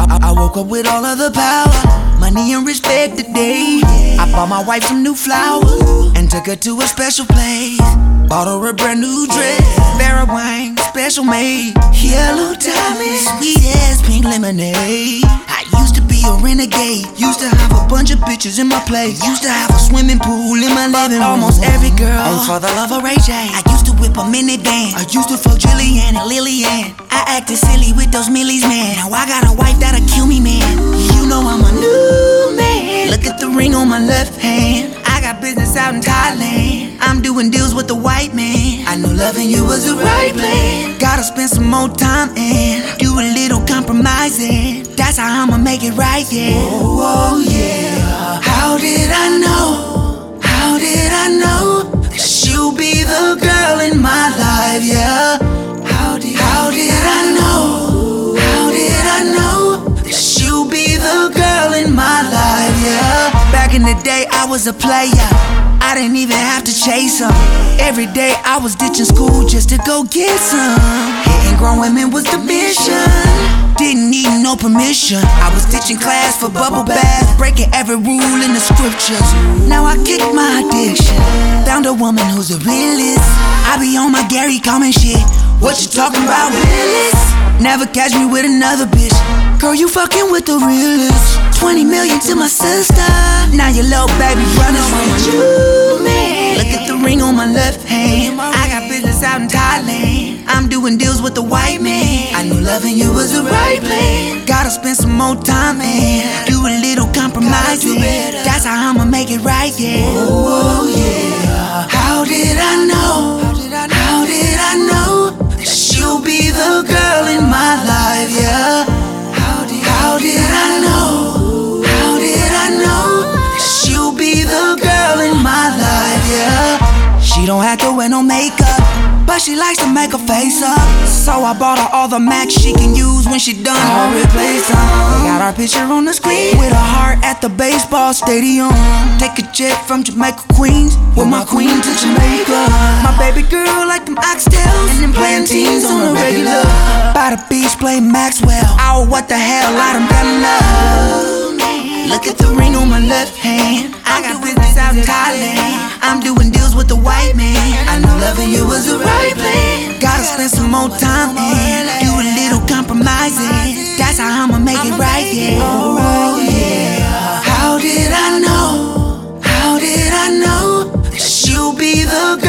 I woke up with all of the power, money and respect today. I bought my wife some new flowers and took her to a special place. Bought her a brand new dress, Barra wine, special made. Yellow diamonds, sweet as pink lemonade. I used to be a renegade, used to have a bunch of bitches in my place. Used to have a swimming pool in my living room. Almost every girl, all for the love of Ray J. I used to whip a minivan, I used to fuck Jillian and Lillian. I acted silly with those millies, man. Now I got a wife that'll kill me, man. You know I'm a new man. Look at the ring on my left hand. I got business out in Thailand. I'm doing deals with the white man. I knew loving you was the right plan. Gotta spend some more time and do a little compromising. That's how I'ma make it right, yeah. Oh, oh yeah. How did I know? How did I know that she'll be the girl in my life, yeah? How did I know? How did I know that she'll be the girl in my life, yeah? Back in the day, I was a player. I didn't even have to chase her. Every day I was ditching school just to go get some. Hitting grown women was the mission. Didn't need no permission. I was ditching class for bubble bath, breaking every rule in the scriptures. Now I kick my addiction. Found a woman who's a realist. I be on my Gary Coleman shit. What you talking about, realist? Never catch me with another bitch. Girl, you fucking with the realest. 20 million to my sister. Now your little baby brother's with you, man. Look at the ring on my left hand. I got business out in Thailand. I'm doing deals with the white man. I knew loving you was the right plan. Gotta spend some more time and do a little compromising. That's how I'ma make it right, yeah. Oh, yeah. How did I know? How did I know that she'll be the girl in my life, yeah? How did I know? How did I know that she'll be the girl in my life, yeah? She don't have to wear no makeup, but she likes to make her face up. So I bought her all the Mac she can use when she done. I'll replace them. Got our picture on the screen with a heart at the baseball stadium. Take a jet from Jamaica, Queens, with my queen to Jamaica. My baby girl like them oxtails and them plantains on the regular. By the beach playing Maxwell. Oh, what the hell, I done fell in love. Look at the ring on my left hand. I got business out in Thailand. I'm doing deals with the white man. I knew loving you was the right plan. Gotta spend some more time and do a little compromising. That's how I'ma make it right, yeah. Oh, yeah. How did I know? How did I know that she'll be the girl